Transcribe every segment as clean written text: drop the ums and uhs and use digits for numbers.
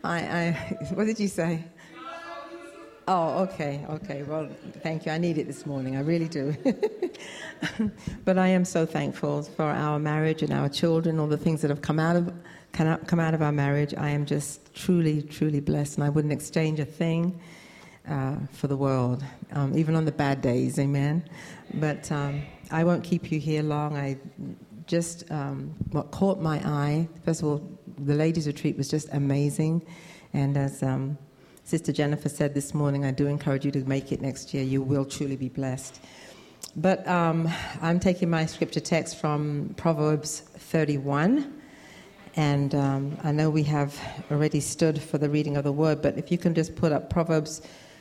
What did you say? Oh, okay. Well, thank you. I need it this morning. I really do. But I am so thankful for our marriage and our children, all the things that have come out of our marriage. I am just truly, truly blessed, and I wouldn't exchange a thing for the world, even on the bad days. Amen. But I won't keep you here long. I just what caught my eye. First of all, the ladies' retreat was just amazing, and as Sister Jennifer said this morning, I do encourage you to make it next year. You will truly be blessed. But I'm taking my scripture text from Proverbs 31. And I know we have already stood for the reading of the word, but if you can just put up Proverbs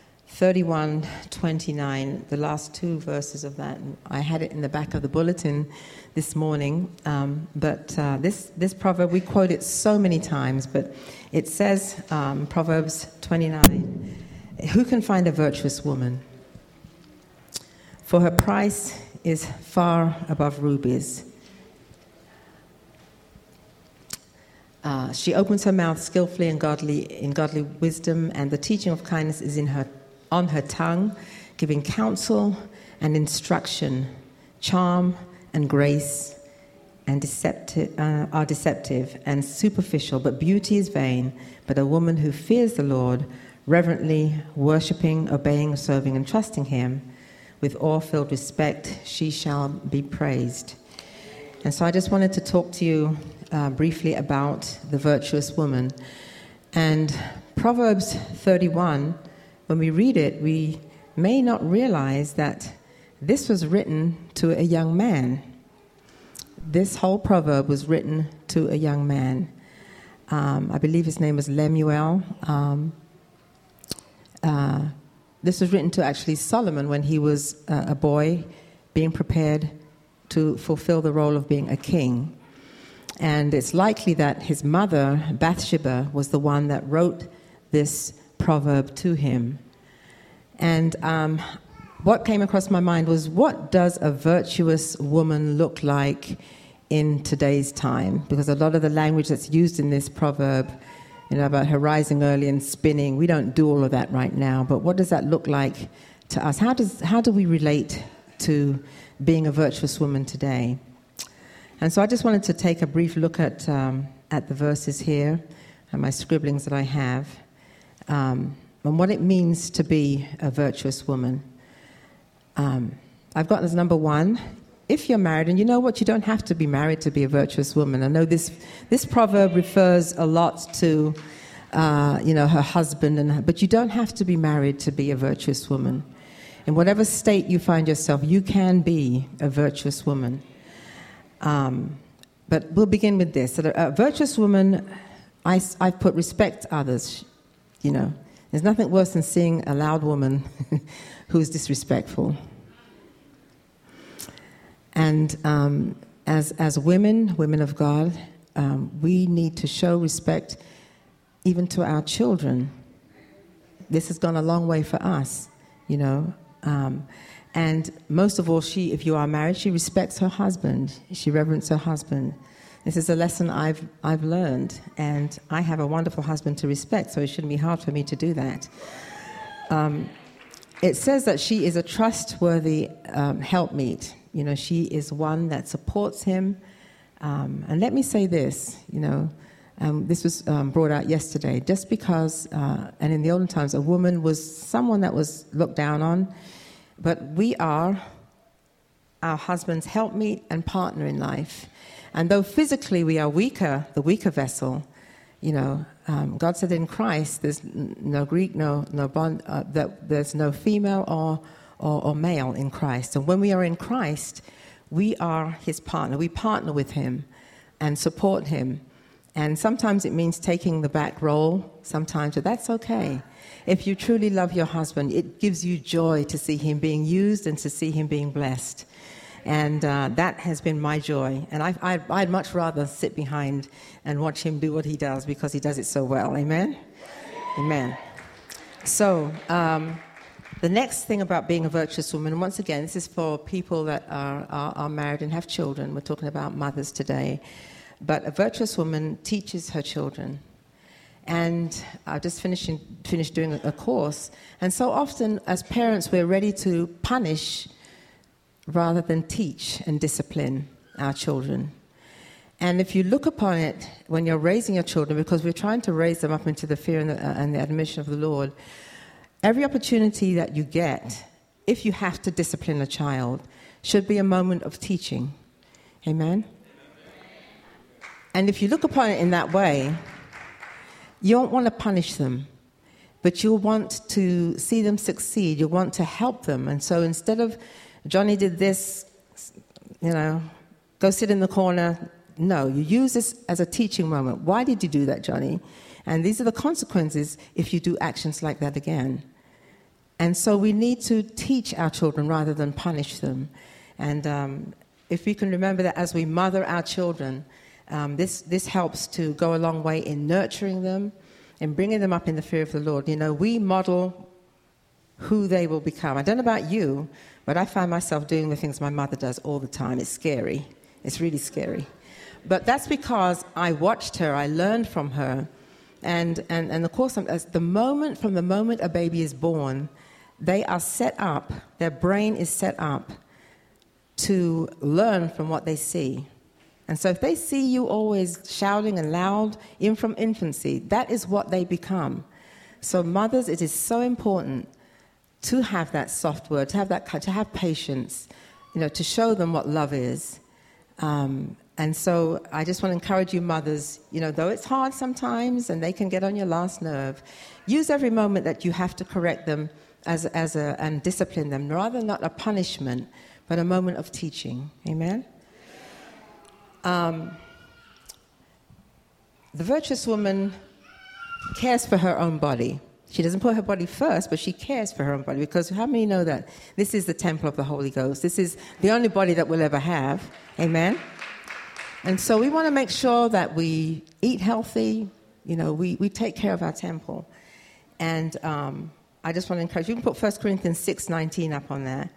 31:29, the last two verses of that. I had it in the back of the bulletin this morning, but this proverb, we quote it so many times, but it says, Proverbs 29, "Who can find a virtuous woman? For her price is far above rubies. She opens her mouth skillfully and in godly wisdom, and the teaching of kindness is on her tongue, giving counsel and instruction. Charm and grace and are deceptive and superficial, but beauty is vain. But a woman who fears the Lord, reverently worshipping, obeying, serving, and trusting Him, with awe-filled respect, she shall be praised." And so I just wanted to talk to you briefly about the virtuous woman. And Proverbs 31, when we read it, we may not realize that this was written to a young man. This whole proverb was written to a young man. I believe his name was Lemuel. This was written to actually Solomon when he was a boy being prepared to fulfill the role of being a king. And it's likely that his mother, Bathsheba, was the one that wrote this proverb to him. And what came across my mind was, what does a virtuous woman look like in today's time? Because a lot of the language that's used in this proverb, about her rising early and spinning, we don't do all of that right now. But what does that look like to us? How do we relate to being a virtuous woman today? And so I just wanted to take a brief look at the verses here and my scribblings that I have, and what it means to be a virtuous woman. I've got as number one, if you're married, and you know what, you don't have to be married to be a virtuous woman. I know this proverb refers a lot to, her husband, but you don't have to be married to be a virtuous woman. In whatever state you find yourself, you can be a virtuous woman. But we'll begin with this. So a virtuous woman, I've put respect others. There's nothing worse than seeing a loud woman who's disrespectful. And as women of God, we need to show respect even to our children. This has gone a long way for us, and most of all, if you are married, she respects her husband. She reverences her husband. This is a lesson I've learned, and I have a wonderful husband to respect, so it shouldn't be hard for me to do that. It says that she is a trustworthy helpmeet. She is one that supports him. And let me say this, this was brought out yesterday. Just because, and in the olden times, a woman was someone that was looked down on, but we are our husband's helpmeet and partner in life. And though physically we are the weaker vessel, God said in Christ there's no Greek, no bond, that there's no female or male in Christ. And when we are in Christ, we are his partner. We partner with him and support him. And sometimes it means taking the back role, sometimes, but that's okay. If you truly love your husband, it gives you joy to see him being used and to see him being blessed. And that has been my joy. And I'd much rather sit behind and watch him do what he does, because he does it so well. Amen? Amen. So the next thing about being a virtuous woman, and once again, this is for people that are married and have children. We're talking about mothers today. But a virtuous woman teaches her children. And I just finished doing a course. And so often, as parents, we're ready to punish rather than teach and discipline our children. And if you look upon it when you're raising your children, because we're trying to raise them up into the fear and the admonition of the Lord, every opportunity that you get, if you have to discipline a child, should be a moment of teaching. Amen? And if you look upon it in that way, you don't want to punish them, but you'll want to see them succeed. You want to help them. And so instead of, Johnny did this, go sit in the corner. No, you use this as a teaching moment. Why did you do that, Johnny? And these are the consequences if you do actions like that again. And so we need to teach our children rather than punish them. And if we can remember that as we mother our children, this helps to go a long way in nurturing them and bringing them up in the fear of the Lord. We model who they will become. I don't know about you, but I find myself doing the things my mother does all the time. It's scary. It's really scary. But that's because I watched her. I learned from her. And of course, from the moment a baby is born, they are set up, their brain is set up to learn from what they see. And so if they see you always shouting and loud, even from infancy, that is what they become. So mothers, it is so important to have that soft word, to have patience, to show them what love is. And so I just want to encourage you mothers, though it's hard sometimes and they can get on your last nerve, use every moment that you have to correct them and discipline them, rather not a punishment, but a moment of teaching. Amen? The virtuous woman cares for her own body. She doesn't put her body first, but she cares for her own body, because how many know that this is the temple of the Holy Ghost? This is the only body that we'll ever have. Amen? And so we want to make sure that we eat healthy. We take care of our temple. And I just want to encourage you. You can put 1 Corinthians 6:19 up on there.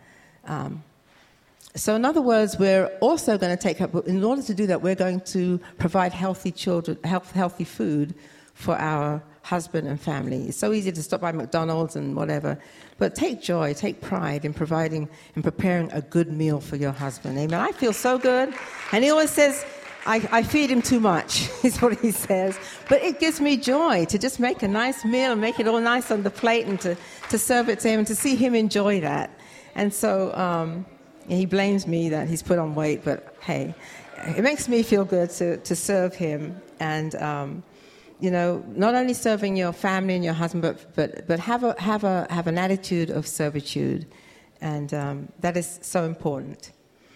So in other words, we're also going to take up, in order to do that, we're going to provide healthy food for our husband and family. It's so easy to stop by McDonald's and whatever, but take joy, take pride in providing and preparing a good meal for your husband. Amen. I feel so good. And he always says, I feed him too much, is what he says. But it gives me joy to just make a nice meal and make it all nice on the plate and to serve it to him and to see him enjoy that. And so he blames me that he's put on weight, but hey, it makes me feel good to serve him. And, not only serving your family and your husband, but have an attitude of servitude. And that is so important.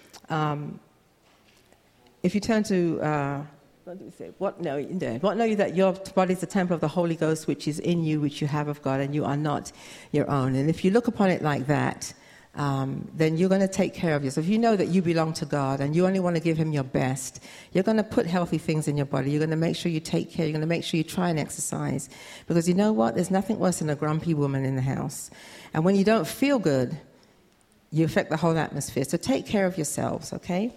If you turn to, what do we say? What know you that your body is the temple of the Holy Ghost, which is in you, which you have of God, and you are not your own. And if you look upon it like that, then you're going to take care of yourself. If you know that you belong to God and you only want to give him your best, you're going to put healthy things in your body. You're going to make sure you take care. You're going to make sure you try and exercise. Because you know what? There's nothing worse than a grumpy woman in the house. And when you don't feel good, you affect the whole atmosphere. So take care of yourselves, okay?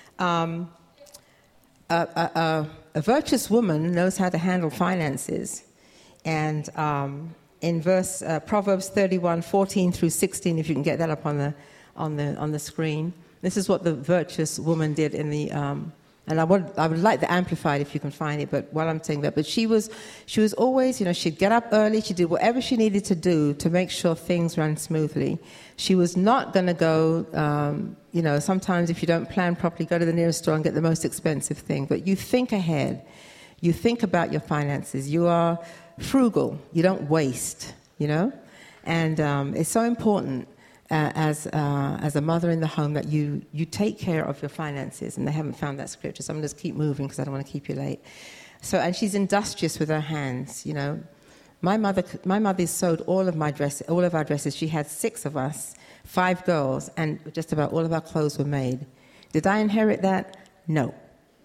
A virtuous woman knows how to handle finances. And in Proverbs 31:14 through 16, if you can get that up on the screen, this is what the virtuous woman did in the and I would like the Amplified if you can find it. But while I'm saying that, but she was always, she'd get up early. She did whatever she needed to do to make sure things ran smoothly. She was not going to go. Sometimes if you don't plan properly, go to the nearest store and get the most expensive thing. But you think ahead. You think about your finances. You are frugal. You don't waste. And it's so important. As a mother in the home, that you take care of your finances. And they haven't found that scripture, so I'm going to just keep moving because I don't want to keep you late. So, and she's industrious with her hands. My mother sewed all of our dresses. She had 6 of us, 5 girls, and just about all of our clothes were made. Did I inherit that? No.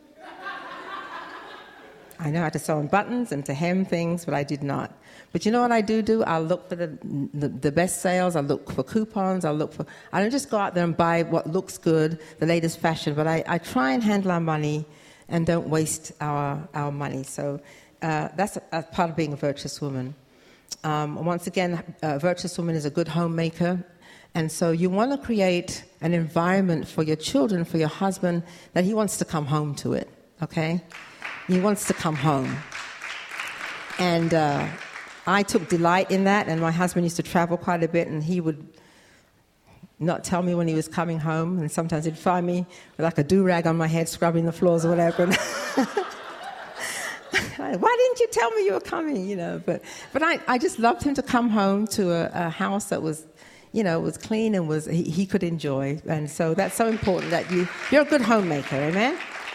I know how to sew on buttons and to hem things, but I did not. But you know what I do? I'll look for the best sales. I'll look for coupons. I don't just go out there and buy what looks good, the latest fashion, but I try and handle our money and don't waste our money. So that's a part of being a virtuous woman. Once again, a virtuous woman is a good homemaker. And so you want to create an environment for your children, for your husband, that he wants to come home to it, okay? He wants to come home. And I took delight in that, and my husband used to travel quite a bit, and he would not tell me when he was coming home, and sometimes he'd find me with like a do-rag on my head, scrubbing the floors or whatever. Why didn't you tell me you were coming, you know? But I just loved him to come home to a house that was, you know, was clean and he could enjoy. And so that's so important that you're a good homemaker, amen?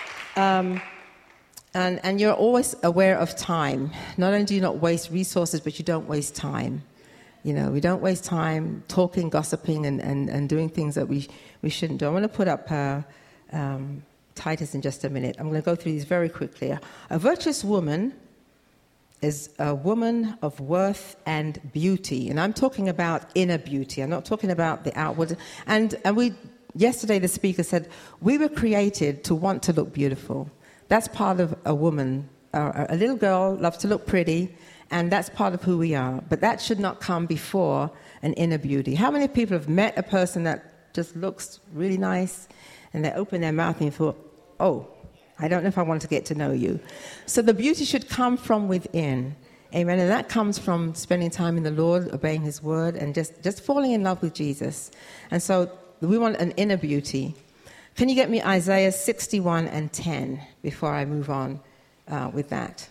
And you're always aware of time. Not only do you not waste resources, but you don't waste time. You know, we don't waste time talking, gossiping, and doing things that we shouldn't do. I want to put up Titus in just a minute. I'm going to go through these very quickly. A virtuous woman is a woman of worth and beauty. And I'm talking about inner beauty. I'm not talking about the outward. And yesterday the speaker said, we were created to want to look beautiful. That's part of a woman. A little girl loves to look pretty, and that's part of who we are. But that should not come before an inner beauty. How many people have met a person that just looks really nice, and they open their mouth and you thought, oh, I don't know if I want to get to know you. So the beauty should come from within. Amen. And that comes from spending time in the Lord, obeying his word, and just falling in love with Jesus. And so we want an inner beauty. Can you get me Isaiah 61:10 before I move on with that?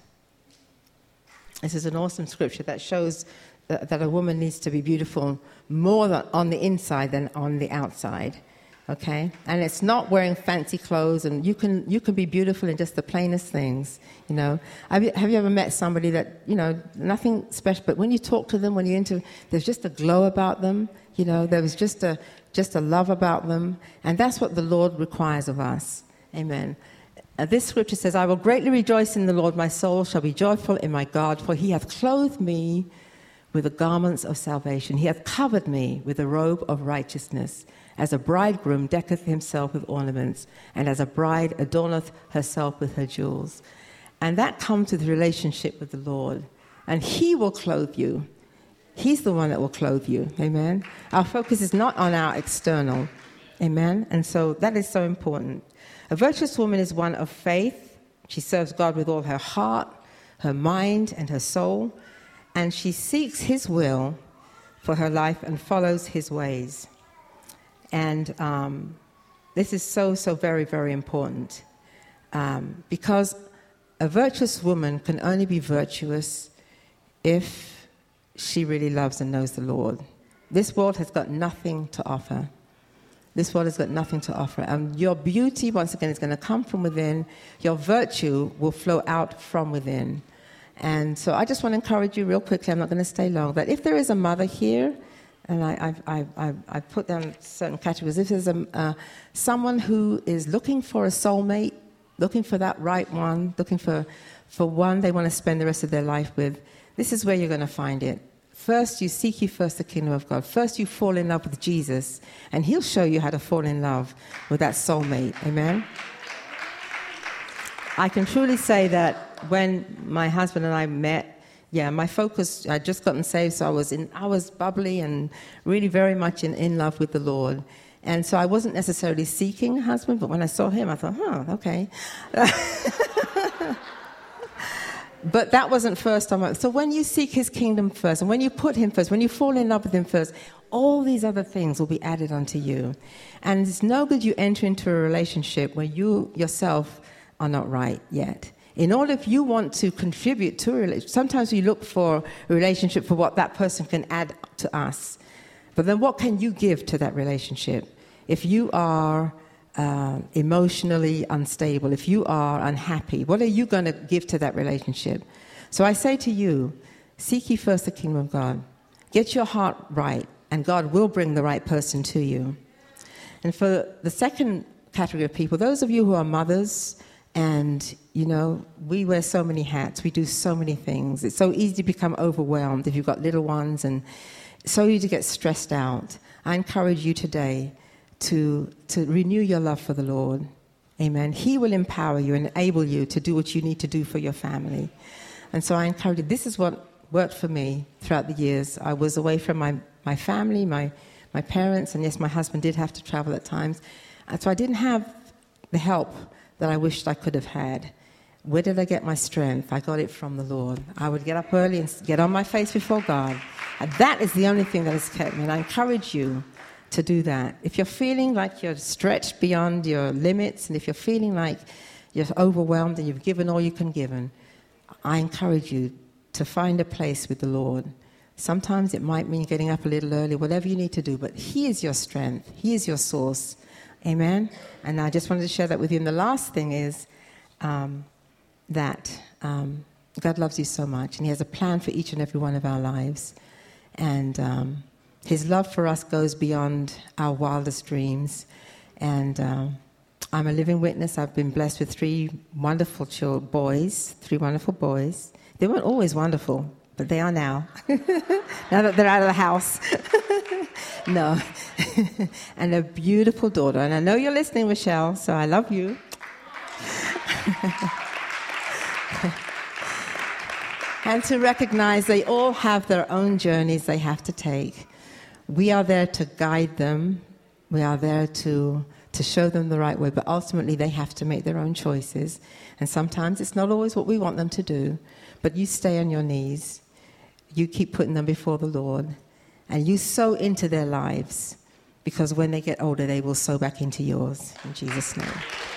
This is an awesome scripture that shows that a woman needs to be beautiful more on the inside than on the outside. Okay, and it's not wearing fancy clothes, and you can be beautiful in just the plainest things. You know, have you ever met somebody that, you know, nothing special, but when you talk to them, when you there's just a glow about them. You know, there was just a love about them, and that's what the Lord requires of us. Amen. This scripture says, "I will greatly rejoice in the Lord; my soul shall be joyful in my God, for He hath clothed me with the garments of salvation; He hath covered me with the robe of righteousness." As a bridegroom decketh himself with ornaments, and as a bride adorneth herself with her jewels. And that comes with relationship with the Lord. And he will clothe you. He's the one that will clothe you. Amen. Our focus is not on our external. Amen. And so that is so important. A virtuous woman is one of faith. She serves God with all her heart, her mind, and her soul. And she seeks his will for her life and follows his ways. And this is so very, very important because a virtuous woman can only be virtuous if she really loves and knows the Lord. This world has got nothing to offer. This world has got nothing to offer. And your beauty, once again, is going to come from within. Your virtue will flow out from within. And so I just want to encourage you real quickly, I'm not going to stay long, that if there is a mother here, and I put down certain categories. If there's someone who is looking for a soulmate, looking for that right one, looking for one they want to spend the rest of their life with, this is where you're going to find it. First, you seek ye first the kingdom of God. First, you fall in love with Jesus, and he'll show you how to fall in love with that soulmate. Amen? I can truly say that when my husband and I met, my focus, I'd just gotten saved, so I was bubbly and really very much in love with the Lord. And so I wasn't necessarily seeking a husband, but when I saw him, I thought, okay. But that wasn't first on my... So when you seek his kingdom first, and when you put him first, when you fall in love with him first, all these other things will be added unto you. And it's no good you enter into a relationship where you yourself are not right yet. In order, if you want to contribute to a relationship, sometimes we look for a relationship for what that person can add to us. But then what can you give to that relationship? If you are emotionally unstable, if you are unhappy, what are you going to give to that relationship? So I say to you, seek ye first the kingdom of God. Get your heart right, and God will bring the right person to you. And for the second category of people, those of you who are mothers, and, you know, we wear so many hats. We do so many things. It's so easy to become overwhelmed if you've got little ones, and so easy to get stressed out. I encourage you today to renew your love for the Lord. Amen. He will empower you and enable you to do what you need to do for your family. And so I encourage you. This is what worked for me throughout the years. I was away from my family, my parents, and yes, my husband did have to travel at times. And so I didn't have the help that I wished I could have had. Where did I get my strength? I got it from the Lord. I would get up early and get on my face before God. And that is the only thing that has kept me. And I encourage you to do that. If you're feeling like you're stretched beyond your limits, and if you're feeling like you're overwhelmed and you've given all you can give, I encourage you to find a place with the Lord. Sometimes it might mean getting up a little early, whatever you need to do, but He is your strength. He is your source. Amen? And I just wanted to share that with you. And the last thing is that God loves you so much, and He has a plan for each and every one of our lives. And His love for us goes beyond our wildest dreams. And I'm a living witness. I've been blessed with three wonderful boys. They weren't always wonderful, but they are now. Now that they're out of the house. No. And a beautiful daughter. And I know you're listening, Michelle, so I love you. And to recognize they all have their own journeys they have to take. We are there to guide them. We are there to show them the right way. But ultimately, they have to make their own choices. And sometimes it's not always what we want them to do. But you stay on your knees. You keep putting them before the Lord. And you sow into their lives. Because when they get older, they will sow back into yours. In Jesus' name.